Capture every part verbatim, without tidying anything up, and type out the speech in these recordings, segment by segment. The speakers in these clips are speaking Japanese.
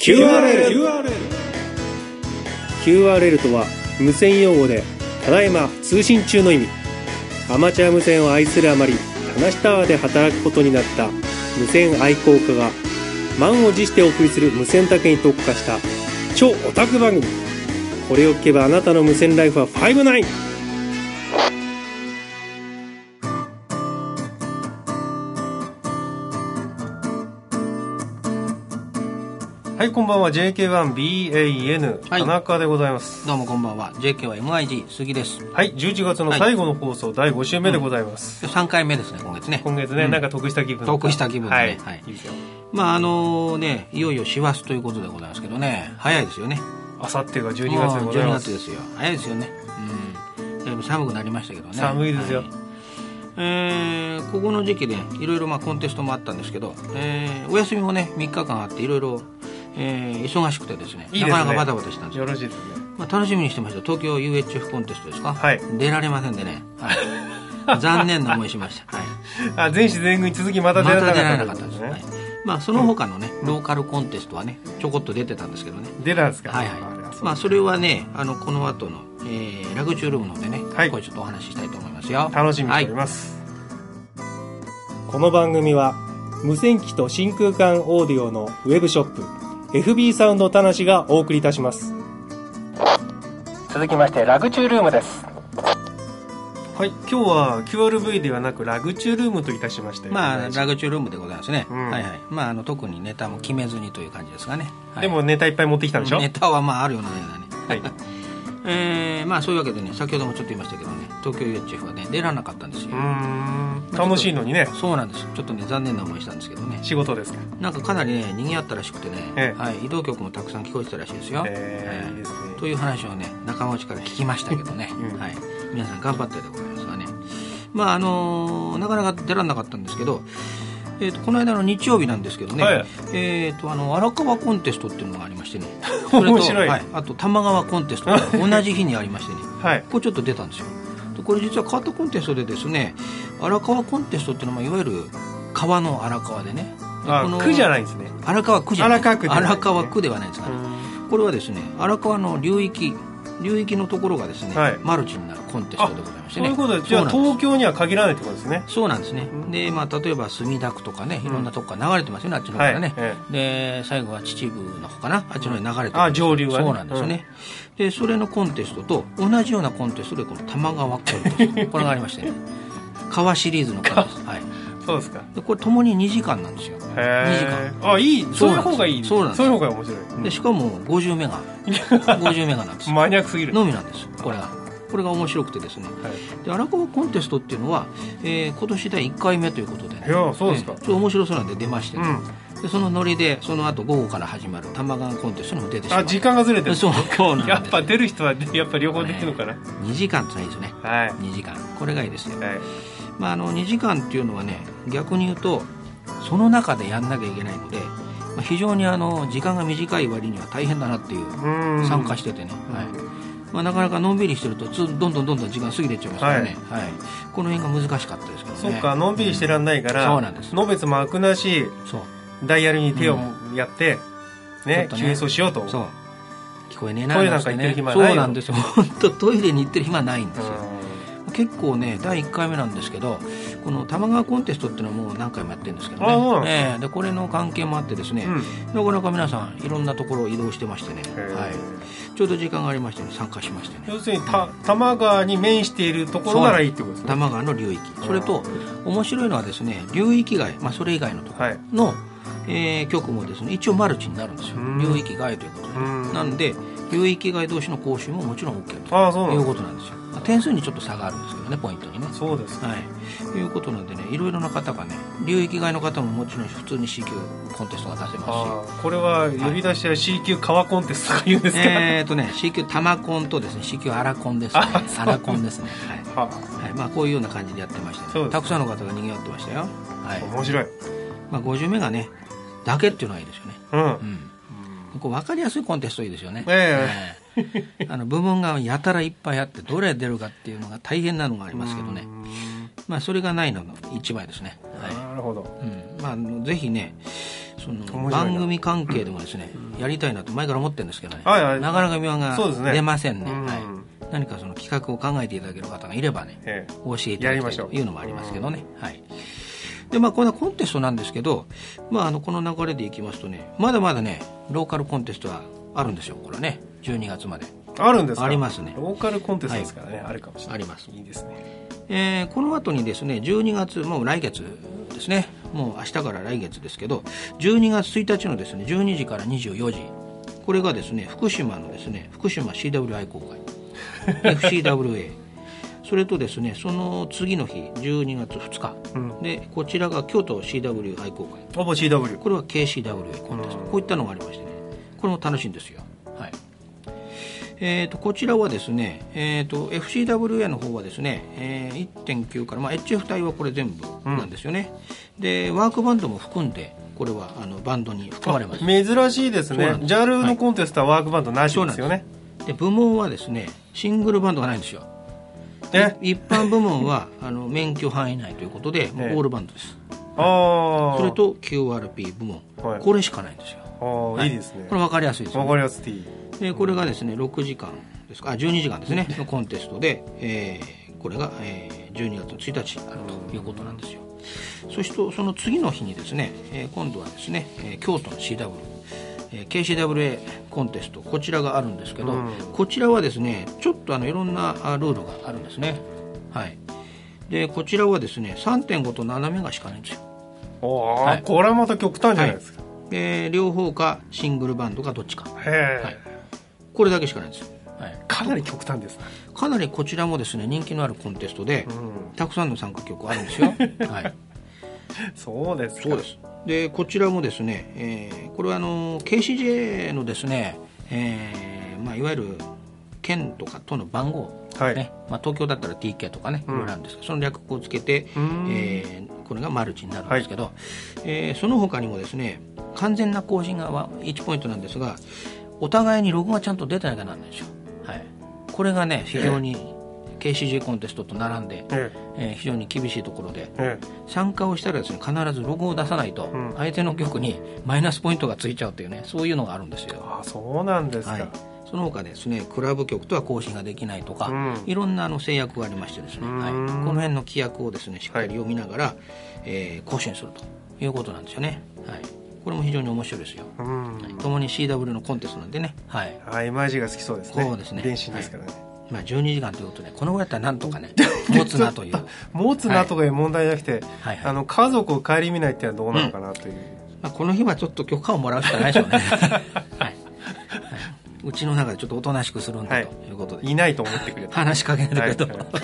キューアールエル キューアールエル キューアールエル とは無線用語でただいま通信中の意味。アマチュア無線を愛するあまり田無タワーで働くことになった無線愛好家が満を持してお送りする無線だけに特化した超オタク番組。これを聞けばあなたの無線ライフはファイブナイン。はい、こんばんは。 ジェイケーワンビーエーエヌ 田中でございます、 はい、どうもこんばんは。 ジェイケーワンエムアイジー 杉です。 はい、じゅういちがつの最後の放送、はい、だいご週目でございます、 うん、さんかいめですね、今月ね。 今月ね、うん、なんか得した気分。 得した気分でね、 はい、 はい、いいですよ。まああのね、いよいよ師走ということでございますけどね、早いですよね。 あさってがじゅうにがつでございます。 じゅうにがつですよ。早いですよね。うん、だいぶ寒くなりましたけどね。 寒いですよ、はい。 えー、ここの時期でいろいろまあコンテストもあったんですけど、えー、お休みもねみっかかんあっていろいろえー、忙しくてですね、いいですね、なかなかバタバタしたんですよ。 よろしいですね。 まあ、楽しみにしてました。東京 ユーエイチエフ コンテストですか、 はい、 出られませんでね、はい、残念な思いしました、はい、 あ、全市全軍に続きまた出られなかった、 また出られなかったですね、はい。まあ、その他のね、うん、ローカルコンテストはねちょこっと出てたんですけどね。 出たんですか。 はいはい。まあ、それはね、あのこの後の、えー、ラグチュールームの方でね、はい、これちょっとお話ししたいと思いますよ。 楽しみにしております、はい。この番組は無線機と真空管オーディオのウェブショップエフビー サウンド田無がお送りいたします。続きましてラグチュールームです。はい、今日は キューアールブイ ではなくラグチュールームといたしまして、 まあラグチュールームでございますね、うん、はいはい。まああの特にネタも決めずにという感じですがね、はい、 でもネタいっぱい持ってきたんでしょ。 ネタはまああるようなようなね、はいえー、まあそういうわけでね、先ほどもちょっと言いましたけどね、東京 ユーエイチエフ はね出られなかったんですよ。うーん、楽しいのにね。 そうなんです。ちょっとね残念な思いしたんですけどね。 仕事ですか。 なんかかなりね賑わったらしくてね、 ええ、 はい、移動局もたくさん聞こえてたらしいですよ、 えーえー、いいですね。 という話をね仲間内から聞きましたけどね、うん、はい、皆さん頑張ってでございますがね、まああのー、なかなか出られなかったんですけど、えー、とこの間の日曜日なんですけどね、はい、えー、とあの荒川コンテストっていうのがありましてねそれと面白い、 はい、あと玉川コンテストが同じ日にありましてね、 はい、 これちょっと出たんですよ。でこれ実は変わったコンテストでですね、荒川コンテストっていうのは、いわゆる川の荒川でね、 あこの区じゃないんですね。 荒川区じゃない、 荒川区ではないですね、 荒川区ではないですから、ね、これはですね荒川の流域流域のところがですね、はい、マルチになるコンテストでございましてね。 そういうことで、じゃあ東京には限らないってことですね。 そうなんですね、うん、で、まあ、例えば墨田区とかね、いろんなとこから流れてますよね、あっちの方からね、はい、で最後は秩父の方かな、あっちの方に流れてる、うん、 あ上流はね。 そうなんですよね、うん、でそれのコンテストと同じようなコンテストでこの玉川コンテストこれがありましてね川シリーズのコンテスト、はい、そうですか。でこれともににじかんなんですよ。 へにじかん。あ、いい。そういう方がいい。 そうなんです。 そういう方が面白い。 でしかもごじゅうメガごじゅうメガなんです。 マニアックすぎるのみなんですこれが。これが面白くてですね、はい、で荒川コンテストっていうのは、えー、今年だいいっかいめということで、ね、 いやそうですか、 えー、ちょっと面白そうなんで出ましてね、うん、でそのノリでその後午後から始まる玉川コンテストにも出てしまう。 あ、時間がずれてる。 そうそうなんです。 やっぱ出る人はやっぱ両方できるのかな、ね、 にじかんってのはいいですね、はい、にじかんこれがいいですよ、はい。まあ、あのにじかんっていうのはね逆に言うとその中でやんなきゃいけないので、まあ、非常にあの時間が短い割には大変だなっていう参加しててね、はい、まあ、なかなかのんびりしてるとつどんどんどんどん時間過ぎていっちゃいますからね、はいはい、この辺が難しかったですからね。 そうか、のんびりしてらんないから、うん、そうなんです。のべつ幕なしダイヤルに手をやって、うん、ね、急演奏しようと。そう聞こえねえな、 トイレなんか行ってる暇ないよ。 そうなんですよ、本当トイレに行ってる暇ないんですよ。結構ねだいいっかいめなんですけど、この玉川コンテストっていうのはもう何回もやってるんですけどね、えー、でこれの関係もあってですね、うん、なかなか皆さんいろんなところを移動してましてね、はい、ちょうど時間がありましてね参加しましてね。 要するにた玉川に面しているところならいいってことですね。 玉川の流域、それと面白いのはですね流域外、まあ、それ以外のところの、はい、えー、局もですね一応マルチになるんですよ。流域外ということで、なんで流域外同士の講習ももちろん OK ということなんですよ。点数にちょっと差があるんですけどね、ポイントにね。 そうですね、 はい、いうことなんでね、いろいろな方がね、流域外の方ももちろん普通に C 級コンテストが出せますし。あ、 これは呼び出しは C 級川コンテストとか言うんですか。 えーとね C 級玉コンとですね C 級アラコンですね。アラコンですね、はい、ははい、まあ、こういうような感じでやってましてね、たくさんの方が賑わってましたよ、はい、 面白い。 まあ、ごじゅうメガねだけっていうのがいいですよね。うん、うん、こう分かりやすいコンテストいいですよね。えーえー、あの部門がやたらいっぱいあってどれ出るかっていうのが大変なのがありますけどね、まあ、それがないのが一枚ですね、はい、 なるほど、 うん、まあ、ぜひねその番組関係でもですね、うん、やりたいなと前から思ってるんですけどね、 はいはい、 なかなか妙案が出ませんね、 うん、 はい、何かその企画を考えていただける方がいればね、ええ、教えていただきたいというのもありますけどね、はい。でまあ、これはコンテストなんですけど、まあ、あのこの流れでいきますとね、まだまだねローカルコンテストはあるんですよ、これね、じゅうにがつまであるんですか。 ありますね。 ローカルコンテストですからね、はい、あるかもしれない。 あります。 いいですね。 えー、この後にですね、じゅうにがつ、もう来月ですね、もう明日から来月ですけど、じゅうにがつついたちのですね、じゅうにじからにじゅうよじ、これがですね、福島のですね、福島 シーダブリュー 愛好会エフシーダブリューエー それとですね、その次の日じゅうにがつふつか、うん、でこちらが京都 シーダブリュー 愛好会、 ほぼ シーダブリュー、 これは ケーシーダブリューエー コンテスト、うん、こういったのがありましてね、これも楽しいんですよ。はい。えー、とこちらはですね、えー、と エフシーダブリューエー の方はですね、えー、いってんきゅうから、まあ、エイチエフ 帯はこれ全部なんですよね、うん、でワークバンドも含んでこれはあのバンドに含まれます。 珍しいですね。 ジャール のコンテストはワークバンドなしですよね、はい、 で部門はですねシングルバンドがないんですよ。一般部門はあの免許範囲内ということでもうオールバンドです、 あ、 それと キューアールピー 部門、はい、これしかないんですよ。 あ、はい、いいですね。 これ分かりやすいですよね。 分かりやすくていい。 でこれがですねろくじかんですか、あじゅうにじかんですねのコンテストで、えー、これが、えー、じゅうにがつのついたちあるということなんですよ。そしてその次の日にですね、えー、今度はですね、えー、京都の シーダブリュー、えー、ケーシーダブリューエー コンテスト、こちらがあるんですけど、うん、こちらはですねちょっとあのいろんなルールがあるんですね。はい。でこちらはですね さんてんご とななメガしかないんですよ。 お、はい、これはまた極端じゃないですか、 はい、で両方かシングルバンドかどっちか、 へ、はい、 これだけしかないんですよ、はい、 かなり極端ですね。 かなりこちらもですね人気のあるコンテストで、うん、たくさんの参加曲あるんですよ、はい、 そうですか。 そうです。でこちらもですね、えー、これはあの ケーシージェー のですね、えーまあ、いわゆる県とかとの番号、はい、ね、まあ、東京だったら ティーケー とかね、いろいろあるんですけど、うん、その略語をつけて、えー、これがマルチになるんですけど、はい、えー、その他にもですね完全な更新がいちポイントなんですが、お互いにログがちゃんと出てなきゃなんないんですよ、はい、これがね非常に ケーシージェー コンテストと並んで、えーえー、非常に厳しいところで、えー、参加をしたらですね必ずログを出さないと、うん、相手の曲にマイナスポイントがついちゃうというね、そういうのがあるんですよ。 あ、そうなんですか、はい。 その他ですねクラブ曲とは更新ができないとか、うん、いろんなあの制約がありましてですね、はい、この辺の規約をですねしっかり読みながら、はい、えー、更新するということなんですよね、はい、これも非常に面白いですよ、はい、共に シーダブリュー のコンテストなんでね、はい、 あ、エムアイジー が好きそうですね。 そうですね、 電信ですからね、 はい、まあ、じゅうにじかんということでこのぐらいだったらなんとかね持つなという持つなとかいう問題じゃなくて、はいはいはい、あの家族を顧みないっていうのはどうなのかなという、うん、 まあ、この日はちょっと許可をもらうしかないでしょうね、はい、うちの中でちょっとおとなしくするんだということで、 はい、いないと思ってくれた話しかけないけど、はいはい、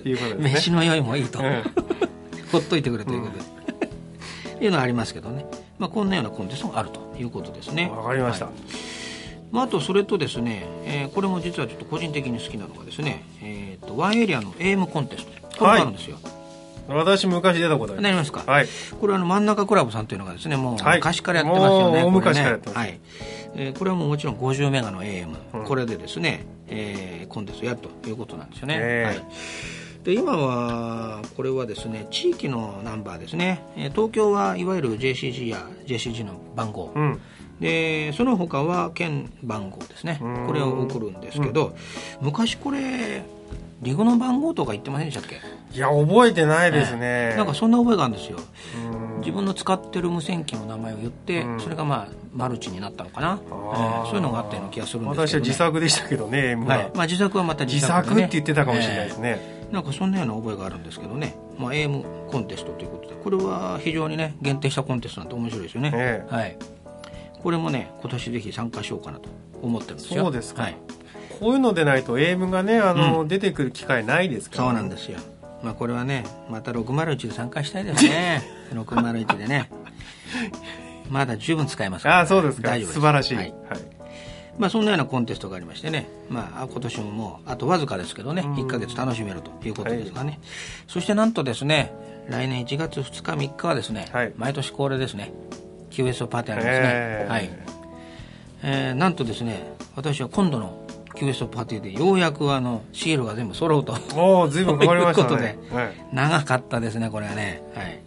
いうことですね、 飯の酔いもいいと、うん、ほっといてくれということで、うん、いうのはありますけどね、まあ、こんなようなコンテストがあるということですね。 わかりました、はい。 まあ、あとそれとですね、えー、これも実はちょっと個人的に好きなのがですね、えー、とワンエリアの エーエム コンテスト、これがあるんですよ、 はい、私昔出たことあります。 なりますか、 はい、 これはあの真ん中クラブさんというのがですねもう昔からやってますよね、はい、 もう昔からやってます、 はい、えー、これはもうもちろんごじゅうメガの エーエム、うん、これでですね、えー、コンテストやるということなんですよね、えーはい。で今はこれはですね地域のナンバーですね、えー、東京はいわゆる ジェーシージー や ジェーシージー の番号、うん、でその他は県番号ですね、これを送るんですけど、うん、昔これリグの番号とか言ってませんでしたっけ。 いや覚えてないですね、 えー、なんかそんな覚えがあるんですよ。自分の使ってる無線機の名前を言って、それがまあマルチになったのかな、えー、そういうのがあったような気がするんですけど、ね、 私は自作でしたけどね、 はい、まあ、自作はまた自作で、ね、自作って言ってたかもしれないですね、 えー、なんかそんなような覚えがあるんですけどね、まあ、エーエム コンテストということで、これは非常にね限定したコンテストなんて面白いですよね、えーはい、これもね今年ぜひ参加しようかなと思ってるんですよ。 そうですか、 はい、 こういうのでないと エーエム がねあの、うん、出てくる機会ないですから、ね、 そうなんですよ。まあ、これはねまたろくまるいちで参加したいですねろくまるいちでねまだ十分使えますから、ね、 ああそうですか、 大丈夫です。 素晴らしい、 はい、はい。まあ、そんなようなコンテストがありましてね、まあ、今年ももうあとわずかですけどね、いっかげつ楽しめるということですがね、はい、そしてなんとですね来年いちがつふつかみっかはですね、はい、毎年恒例ですね キューエスオー パーティーありますね、えーはいえー、なんとですね私は今度のキューエスオー パーティーでようやくあのシールが全部揃うとお随分かかりましたねということで、はい、長かったですねこれはね、はい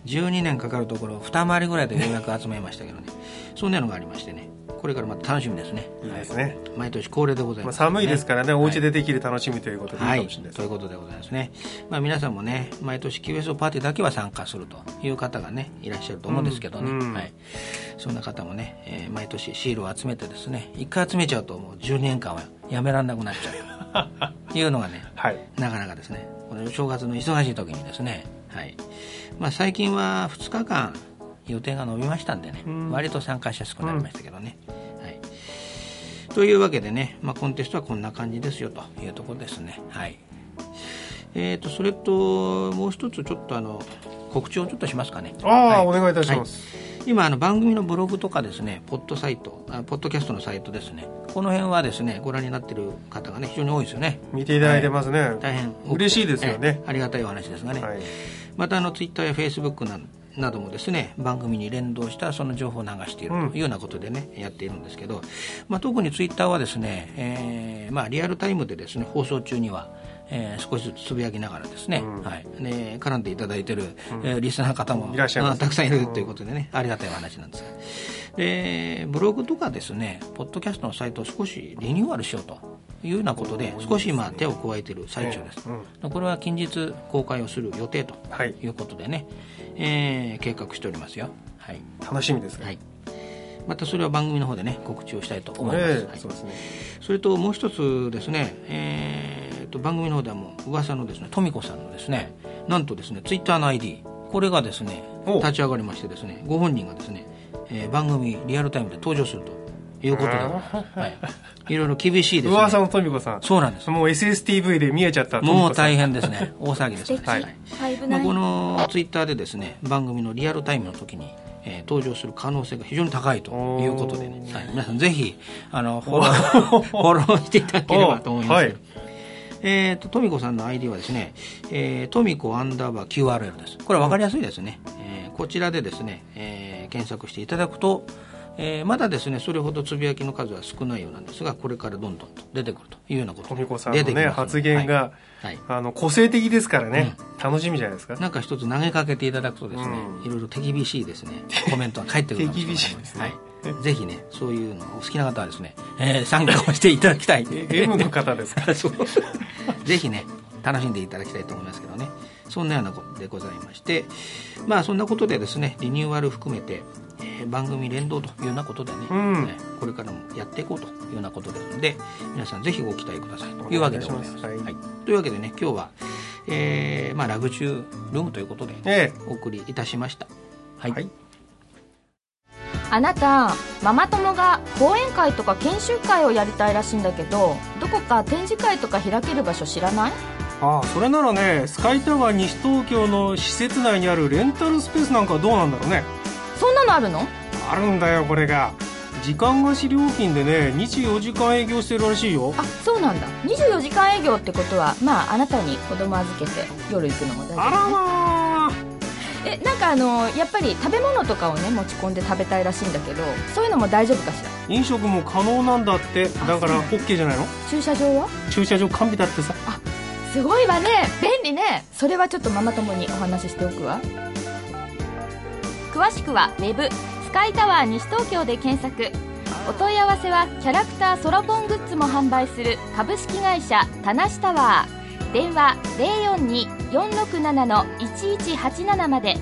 じゅうにねんかかるところを二回りぐらいでようやく集めましたけどねそんなのがありましてね、これからまた楽しみですね。 いいですね、はい、 毎年恒例でございます、 ね、まあ、寒いですからね、はい、お家でできる楽しみということでいいかもしれないです、 はい、ということでございますね。まあ、皆さんもね毎年 キューエスオー パーティーだけは参加するという方がねいらっしゃると思うんですけどね、うんうん、はい、そんな方もね、えー、毎年シールを集めてですね、一回集めちゃうともうじゅうねんかんはやめられなくなっちゃうというのがね、はい、なかなかですね、この正月の忙しい時にですね、はい、まあ、最近はふつかかん予定が伸びましたんでね、うん、割と参加しやすくなりましたけどね、うん、はい、というわけでね、まあ、コンテストはこんな感じですよというところですね。はい、えーとそれともう一つちょっとあの告知をちょっとしますかね。 ああ、はい、お願いいたします、 はい、今あの番組のブログとかですね、ポッドサイト、あポッドキャストのサイトですね、この辺はですねご覧になっている方がね非常に多いですよね。 見ていただいてますね、はい、 大変嬉しいですよね、 ありがたいお話ですがね、はい、またあのツイッターやフェイスブックななどもですね番組に連動したその情報を流しているというようなことでね、うん、やっているんですけど、まあ、特にツイッターはですね、えーまあ、リアルタイムでですね放送中にはえー、少しずつつぶやきながらですね、うん、はい、で絡んでいただいている、うん、えー、リスナーの方もいらっしゃいます、 たくさんいるということでね、うん、ありがたいお話なんですが、でブログとかですねポッドキャストのサイトを少しリニューアルしようというようなことで少し今手を加えている最中です、うん、これは近日公開をする予定ということでね、はい、えー、計画しておりますよ、はい、 楽しみですね、 はい、またそれは番組の方でね告知をしたいと思います、えーはい、 そうですね、 それともう一つですね、えー、と番組の方ではもう噂のですね富子さんのですねなんとですねツイッターの アイディー これがですね立ち上がりましてですねご本人がですね、えー、番組リアルタイムで登場するということで、はい、いろいろ厳しいですね。 噂の富子さん、 そうなんです。 もう エスエスティーブイ で見えちゃった富子さん、 もう大変ですね、大騒ぎです、はい、まあ、このツイッターでですね番組のリアルタイムの時にえー、登場する可能性が非常に高いということでね、はい、皆さんぜひあのフォローフォローしていただければと思います、はい、えーと富子さんの アイディー はですね、えー、富子アンダーバー キューアールエル です。これは分かりやすいですね、えー、こちらでですね、えー、検索していただくと、えー、まだですねそれほどつぶやきの数は少ないようなんですが、これからどんどんと出てくるというようなこと富子さんのね発言が、はいはい、あの個性的ですからね、うん、楽しみじゃないですか。 なんか一つ投げかけていただくとですね、うん、いろいろ手厳しいですねコメントが返ってくるかもしれない。手厳しいですね、はい、ぜひねそういうのお好きな方はですね、えー、参加をしていただきたい M の方ですかそうぜひね楽しんでいただきたいと思いますけどね、そんなようなことでございまして、まあそんなことでですねリニューアル含めて、えー、番組連動というようなことでね、うん、ねこれからもやっていこうというようなことですので、皆さんぜひご期待くださいというわけでございます。はいはい、というわけでね今日は、えーまあ、ラグチュールームということで、えー、お送りいたしました。はい、はい、 あなたママ友が講演会とか研修会をやりたいらしいんだけど、どこか展示会とか開ける場所知らない？ ああ、それならねスカイタワー西東京の施設内にあるレンタルスペースなんかどうなんだろうね。 そんなのあるの？ あるんだよ、これが時間貸し料金でねにじゅうよじかん営業してるらしいよ。 あ、そうなんだ。にじゅうよじかん営業ってことはまああなたに子供預けて夜行くのも大丈夫ね。 あらまあ、 え、なんかあのやっぱり食べ物とかをね持ち込んで食べたいらしいんだけど、そういうのも大丈夫かしら？ 飲食も可能なんだって。だから OK じゃないの？ 駐車場は？ 駐車場完備だってさ。 あ、すごいわね、便利ね。それはちょっとママ友にお話ししておくわ。詳しくはウェブスカイタワー西東京で検索。お問い合わせはキャラクターソロポングッズも販売する株式会社タナシタワー。電話 ゼロよんに よんろくなな いちいちはちなな まで。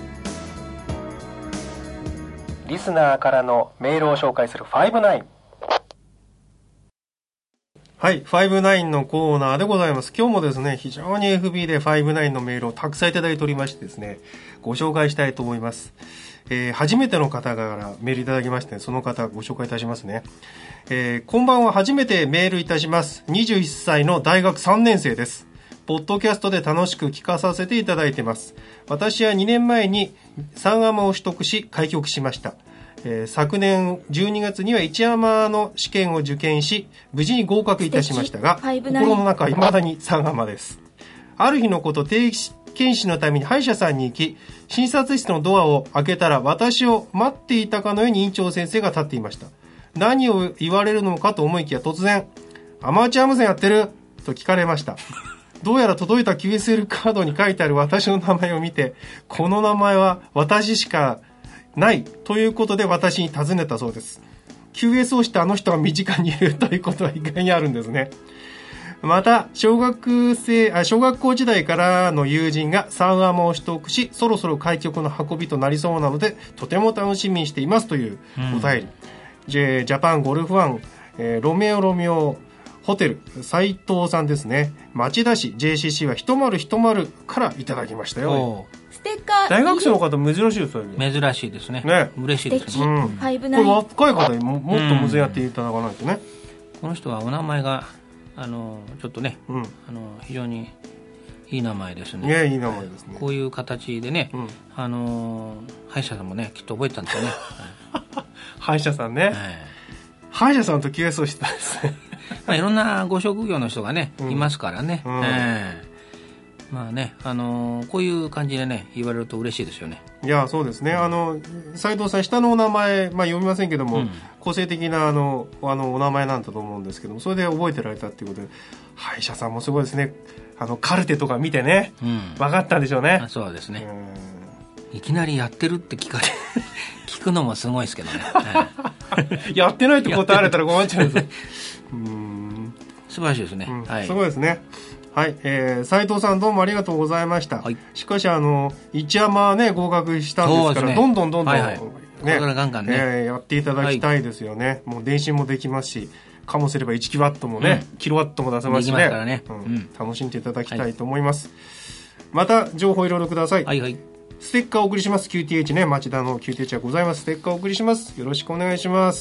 リスナーからのメールを紹介するファイブナイン。 はい、ファイブナインのコーナーでございます。今日もですね非常に エフビー でファイブナインのメールをたくさんいただいておりましてですね、ご紹介したいと思います。えー、初めての方からメールいただきまして、その方ご紹介いたしますね。えー、こんばんは。初めてメールいたします。にじゅういっさいの大学さんねん生です。ポッドキャストで楽しく聞かさせていただいてます。私はにねんまえにさんアマを取得し開局しました。えー、昨年じゅうにがつにはいちアマの試験を受験し無事に合格いたしましたが、心の中は未だにさんアマです。ある日のこと、定期検診のために歯医者さんに行き、診察室のドアを開けたら私を待っていたかのように院長先生が立っていました。何を言われるのかと思いきや突然、アマチュア無線やってると聞かれました。 どうやら届いた キューエスエル カードに書いてある私の名前を見て、この名前は私しかないということで私に尋ねたそうです。キューエス をしてあの人が身近にいるということは意外にあるんですね。また小学生あ小学校時代からの友人がサンアマを取得し、そろそろ開局の運びとなりそうなのでとても楽しみにしていますというお便り、うん、ジャパンゴルフワン、えー、ロメオロメオホテル斉藤さんですね。町田市 ジェイシーシー はひとまるひとまるからいただきましたよ。 ステッカー大学生の方珍しいですよね。 珍しいですね。 ね、 嬉しいですね。 うん、ファイブナこインれ若い方に も, もっと無線やっていただかないとね、うん、 この人はお名前があのちょっとね、うん、あの非常にいい名前ですね。 ね、いい名前ですね。 こういう形でね、うん、あの歯医者さんもねきっと覚えてたんですよね。 歯医者さんね、はい、歯医者さんと キューエス をしてたんですね。 まあ、いろんなご職業の人がね、うん、いますからね、うん、えー、まあね、あのー、こういう感じでね言われると嬉しいですよね。 いや、そうですね。あの斉藤さん、下のお名前、まあ、読みませんけども、うん、個性的なあのあのお名前なんだと思うんですけども、それで覚えてられたっていうことで、歯医者さんもすごいですね。あのカルテとか見てね、うん、分かったんでしょうね。 そうですね、うん、いきなりやってるって聞かれ聞くのもすごいですけどね。 やってないって答えられたら困っちゃうんですうーん、 素晴らしいですね、うん、はい、 すごいですね。はい、えー、斉藤さんどうもありがとうございました、はい、しかしあの一山ね合格したんですから、ね、どんどんどんどん、はいはい、ね、これからガンガンね、えー、やっていただきたいですよね、はい、もう電信もできますし、かもすればいちキロワットもね、うん、キロワットも出せますし ね, からね、うんうん、楽しんでいただきたいと思います、はい、また情報いろいろください。 はいはい、 ステッカーをお送りします。 キューティーエイチ ね、町田の キューティーエイチ はございます。ステッカーをお送りします。よろしくお願いします。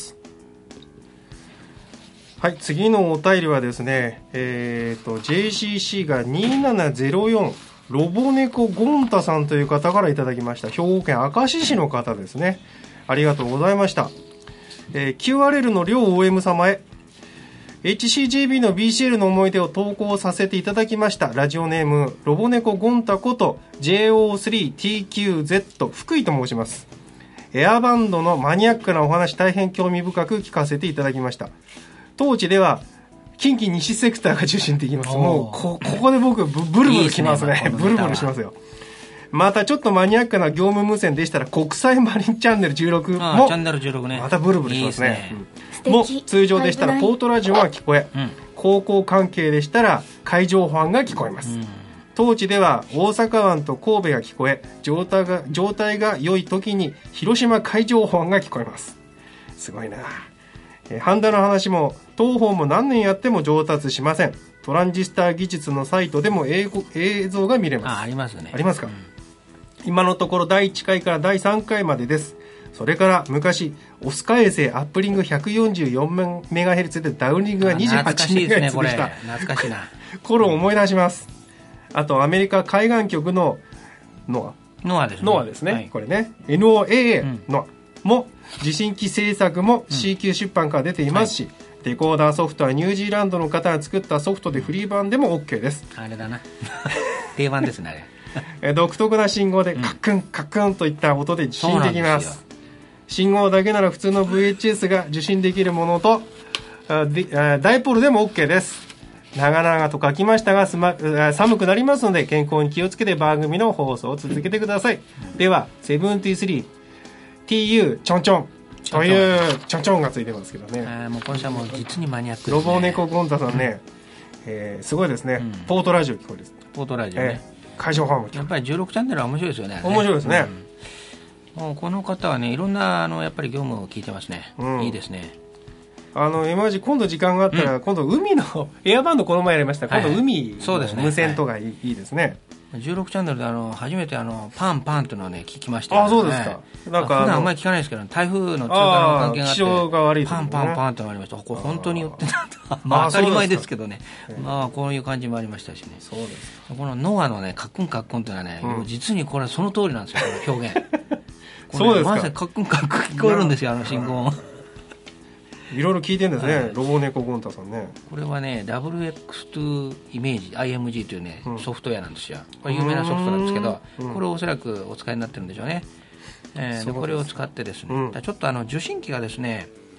はい、次のお便りはですね、えーと ジェイシーシー がにーななゼロよんロボネコゴンタさんという方からいただきました。兵庫県明石市の方ですね。ありがとうございました、えー、キューアールエル の両 オーエム 様へ エイチシージェービー の ビーシーエル の思い出を投稿させていただきました。ラジオネームロボネコゴンタこと ジェイオースリーティーキューゼット 福井と申します。エアバンドのマニアックなお話、大変興味深く聞かせていただきました。当地では近畿西セクターが受信できます。もう こ, ここで僕 ブ, ブルブルきますね。いいですね、ブルブルしますよ。またちょっとマニアックな業務無線でしたら国際マリンチャンネルじゅうろくもチャンネルじゅうろく、ね、 またブルブルしますね。いいも通常でしたらポートラジオが聞こえ、うん、航行関係でしたら海上保安が聞こえます、うん、当地では大阪湾と神戸が聞こえ、状態が状態が良い時に広島海上保安が聞こえます。すごいな。ハンダの話も東宝も何年やっても上達しません。トランジスタ技術のサイトでも英語映像が見れます。 あ、ありますね。 ありますか、うん、今のところだいいっかいからだいさんかいまでです。それから昔オスカ衛星アップリング ひゃくよんじゅうよんメガヘルツ でダウンリングが にじゅうはちメガヘルツ でした。 懐かしいな。 頃を思い出します。あとアメリカ海岸局のノアノアですね。 ノアですね、はい、これね エヌオーエーエー ノアも受信機制作も シーキュー 出版から出ていますし、うん、はい、デコーダーソフトはニュージーランドの方が作ったソフトでフリー版でも OK です。 あれだな定番ですねあれ独特な信号でカックンカックンといった音で受信できます。信号だけなら普通の ブイエイチエス が受信できるものとダイポールでも OK です。長々と書きましたがす、ま、寒くなりますので健康に気をつけて番組の放送を続けてください。ではセブンティースリーティーユー ちょんちょんというちょんちょんがついてますけどね。 あ、もう今週はもう実にマニアックですね。 ロボネコゴンタさんね、うん、えー、すごいですね、うん、ポートラジオ聞こえる。 ポートラジオね、 えー、海上保安もやっぱりじゅうろくチャンネルは面白いですよね。 面白いですね、 うん、もうこの方はねいろんなあのやっぱり業務を聞いてますね、うん、いいですね。 あの今時今度時間があったら、うん、今度海のエアバンドこの前やりました、今度海の無線とかいい、はい、いいですね。 じゅうろくチャンネルであの初めてあのパンパンというのをね聞きましたよね。 あ、そうですか。なんか普段あんまり聞かないですけど、台風の通過の関係があって気象が悪いと、ね、 パンパンパンとなりました。これ本当に言ってたんだ。まあ当たり前ですけどね、まあこういう感じもありましたしね。 そうです。 このノアのねカックンカックンというのはね、うん、実にこれその通りなんですよ、この表現そうですか。 まさにカックンカックン聞こえるんですよ、あの信号いろいろ聞いてるんですね、はい、ロボネコゴンタさんね。 これはね ダブリューエックスツー イメージ アイエムジー というね、うん、ソフトウェアなんですよ。これ有名なソフトなんですけど、これをおそらくお使いになってるんでしょうね、えー、でこれを使ってですね、うん、ちょっとあの受信機がですね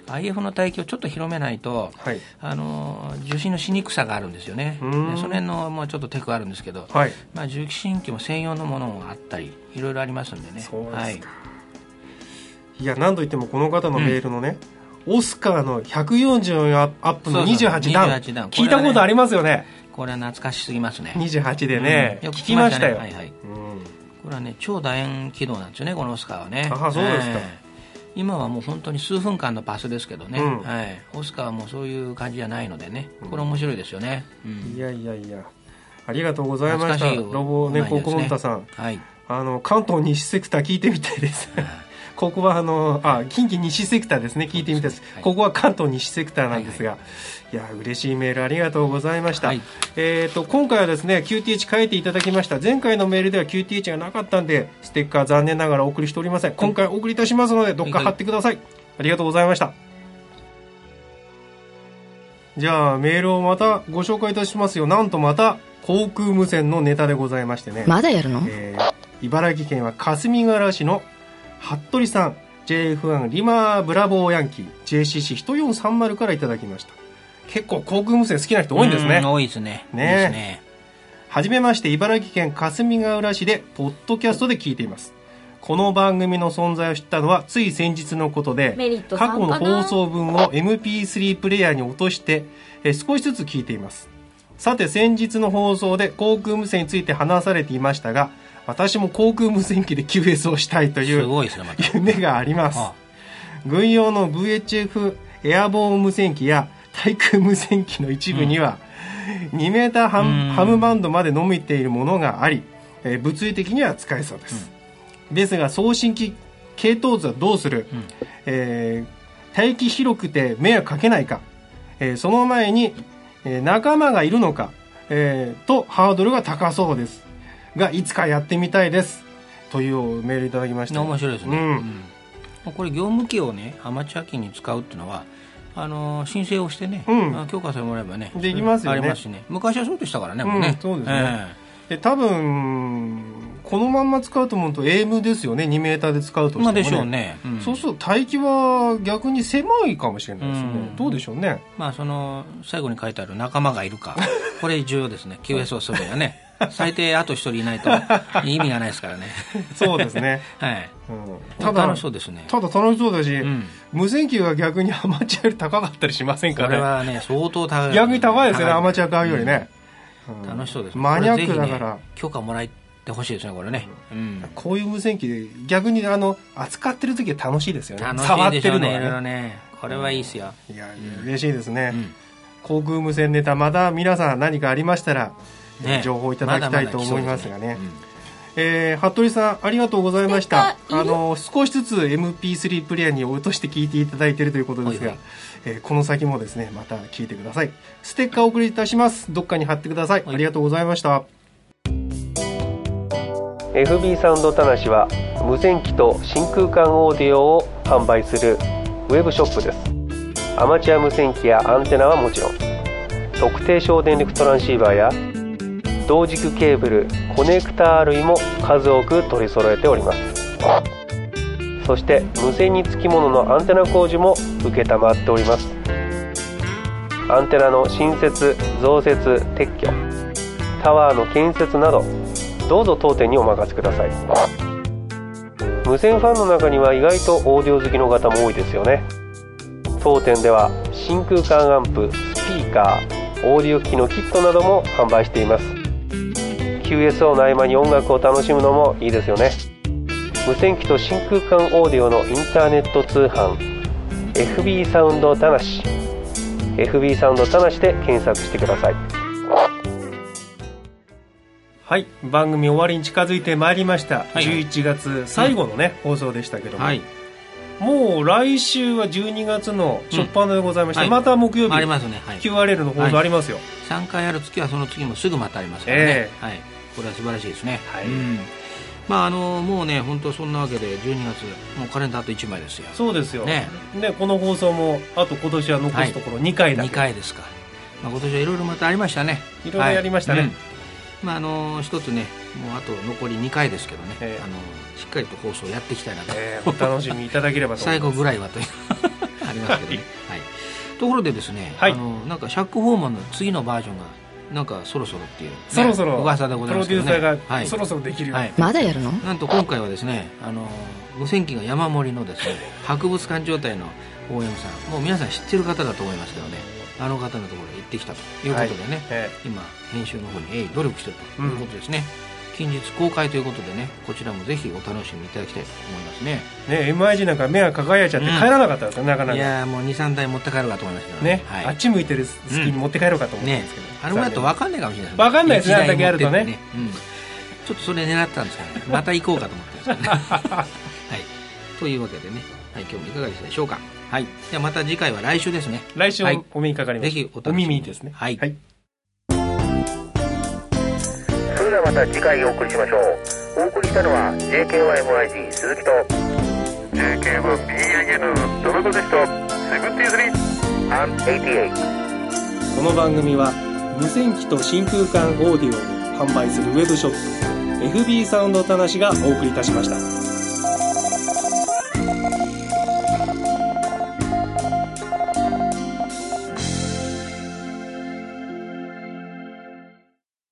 アイエフ の帯域をちょっと広めないと、はい、あの受信のしにくさがあるんですよね。でその辺のもうちょっとテクあるんですけど、はい、まあ、受信機も専用のものがあったりいろいろありますんでね。 そうですか、 はい、 いや何といってもこの方のメールのね、うん、オスカーのひゃくよんじゅうよんアップのにじゅうはちダウン、 そうそうにじゅうはちダウン、 聞いたことありますよね。 これは懐かしすぎますね。 にじゅうはちでね、うん、よく聞きましたね。 聞きましたよ。 はいはい、うん、これはね超楕円軌道なんですよね、このオスカーはね。 ああ、そうですか、 えー今はもう本当に数分間のパスですけどね、うん、はい、オスカーはもうそういう感じじゃないのでね、これ面白いですよね、うん、 いやいやいや、ありがとうございました。ロボネココンタさん、 はい、 あの関東西セクター聞いてみたいですここはあのあ近畿西セクターですね、聞いてみたいです、はい、ここは関東西セクターなんですが、はいはい、いや嬉しいメールありがとうございました、はい、えーと今回はですね キューティーエイチ 書いていただきました。前回のメールでは キューティーエイチ がなかったんでステッカー残念ながらお送りしておりません。今回お送りいたしますのでどっか貼ってください、はいはい、ありがとうございました。じゃあメールをまたご紹介いたしますよ。なんとまた航空無線のネタでございましてね。 まだやるの、 えー、茨城県は霞ヶ浦市の服部さん、 ジェイエフワン リマブラボーヤンキー ジェイシーシーいちよんさんまる からいただきました。結構航空無線好きな人多いんですね。 多いですね。 ねえ、いいですね。はじめまして、茨城県霞ヶ浦市でポッドキャストで聞いています。この番組の存在を知ったのはつい先日のことで、過去の放送分を エムピースリー プレイヤーに落としてえ少しずつ聞いています。さて先日の放送で航空無線について話されていましたが、私も航空無線機で キューエス をしたいという夢があります。ああ、軍用の ブイエイチエフ エアボーン無線機や対空無線機の一部には、うん、にメーターハム、ハムバンドまで伸びているものがあり、えー、物理的には使えそうです、うん、ですが送信機系統図はどうする、うん、えー、帯域広くて迷惑かけないか、えー、その前に、えー、仲間がいるのか、えー、とハードルが高そうですが、いつかやってみたいですというメールいただきました。 面白いですね、うんうん、これ業務機をねアマチュア機に使うっていうのはあの申請をしてね、うん、許可さえもらえばねできますよね。 ありますしね、昔はそうでしたからね、もうね、 うん、そうですね、えー、で多分このまんま使うと思うと エーエム ですよね、にメーターで使うとしても、ね、まあでしょうね、うん、 そうすると帯域は逆に狭いかもしれないですね、うん、どうでしょうね。 まあその最後に書いてある仲間がいるかこれ重要ですねキューエス をするにはね最低あと一人いないと意味がないですからねそうですね、 はい、うん、ただ楽しそうですね。 ただ楽しそうだし、うん、無線機が逆にアマチュアより高かったりしませんかね。 これはね相当高い、ね、 逆に高いですよね、アマチュア買うよりね、 うん、楽しそうですね。 マニアックだから、 ね、許可もらってほしいですねこれね、うんうん、 こういう無線機で逆にあの扱ってる時は楽しいですよね。 楽しいでしょうね、いろいろね、これはいいですよ。 いや嬉しいですね、うん、航空無線ネタまだ皆さん何かありましたらね、情報いただきたいと思いますがね、まだまだね、うん、えー、服部さんありがとうございました。あの少しずつ エムピースリー プレイヤーに落として聞いていただいているということですが、はいはい、えー、この先もですねまた聞いてください。ステッカーお送りいたします。どっかに貼ってください、はい、ありがとうございました。 エフビー サウンドたなしは無線機と真空管オーディオを販売するウェブショップです。アマチュア無線機やアンテナはもちろん、特定省電力トランシーバーや同軸ケーブル、コネクター類も数多く取り揃えております。そして無線につきもののアンテナ工事も承っております。アンテナの新設、増設、撤去、タワーの建設などどうぞ当店にお任せください。無線ファンの中には意外とオーディオ好きの方も多いですよね。当店では真空管アンプ、スピーカー、オーディオ機のキットなども販売しています。キューエスオー の合間に音楽を楽しむのもいいですよね。無線機と真空管オーディオのインターネット通販 エフビー サウンドたなし エフビー サウンドたなしで検索してください。 はい、番組終わりに近づいてまいりました、はい、じゅういちがつ最後のね、うん、放送でしたけども、はい、もう来週はじゅうにがつの初っ端でございまして、うん、また木曜日、 ありますね、はい、 キューアールエル の放送ありますよ、はい、 さんかいある月はその次もすぐまたありますからね、えーはい、これは素晴らしいですね、はい、うん、まあ、あのもうね本当そんなわけでじゅうにがつもうカレンダーあといちまいですよ。 そうですよ、ね、でこの放送もあと今年は残すところにかいだけ、はい、にかいですか、まあ、今年はいろいろまたありましたね。 いろいろやりましたね、はい、うん、 まあ、あの一つねもうあと残りにかいですけどね、えー、あのしっかりと放送やっていきたいなと、 えー、お楽しみいただければと思います最後ぐらいはというはありますけどね、はい、ところでですね、はい、あのなんかシャック・ホーマンの次のバージョンがなんかそろそろっていう、ね、 そろそろ噂でございますけどね、 プロデューサーがそろそろできるよ、 はい、 まだやるの？ なんと今回はですね、あの無線機が山盛りのですね博物館状態の大山さん、もう皆さん知ってる方だと思いますけどね、あの方のところへ行ってきたということでね、はい、今編集の方に鋭意努力しているということですね、うん、近日公開ということでね、こちらもぜひお楽しみいただきたいと思いますね。 ね、エムアイジー なんか目が輝いちゃって帰らなかったんですよ、うん、なかなか。 いやもう にさんだい持って帰ろうかと思いましたけどね, ね、はい、あっち向いてる隙に持って帰ろうかと思ったんですけど、うんね、 あれもだと分かんないかもしれない、 ね、分かんないですね、あれだけやるとね、 ね、うん、ちょっとそれ狙ったんですけど、ね、また行こうかと思ってるんですけどねはい、というわけでね、はい、今日もいかがでしたでしょうか。はい、ではまた次回は来週ですね。 来週お目にかかります。 ぜひお楽しみに。 お耳ですね。 はい、はい、 それではまた次回お送りしましょう。お送りしたのは ジェーケーワイエムアイジー 鈴木と ジェーケーワンビーエヌエヌ ドロドでした。セブンティースリー and エイティエイト。 この番組は無線機と真空管オーディオを販売するウェブショップ エフビー サウンドたなしがお送りいたしました。